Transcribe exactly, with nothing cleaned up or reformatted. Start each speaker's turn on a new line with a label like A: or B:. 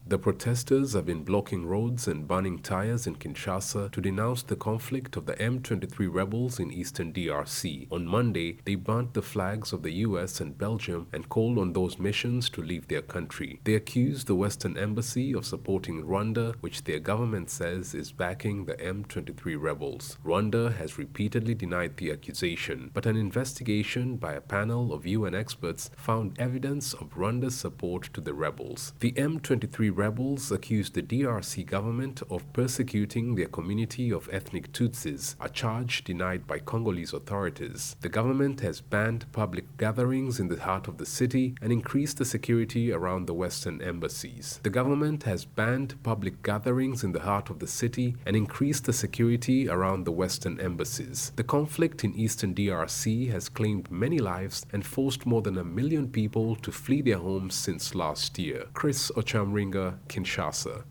A: The protesters have been blocking roads and burning tires in Kinshasa to denounce the conflict of the M twenty-three rebels in eastern D R C. On Monday, they burnt the flags of the U S and Belgium and called on those missions to leave their country. They accused the Western Embassy of supporting Rwanda, which their government says is backing the M twenty-three rebels. Rwanda has repeatedly denied the accusation, but an investigation by a panel of U N experts found evidence of Rwanda's support to the rebels. The M twenty-three rebels accused the D R C government of persecuting their community of ethnic Tutsis, a charge denied by Congolese authorities. The government has banned public gatherings in the heart of the city and increased the security around the Western embassies. The government has banned public gatherings in the heart of the city and increased the security around the Western embassies. The conflict in eastern D R C has claimed many lives and forced more than a million people to flee their homes since last year. Chris Ochamringa, Kinshasa.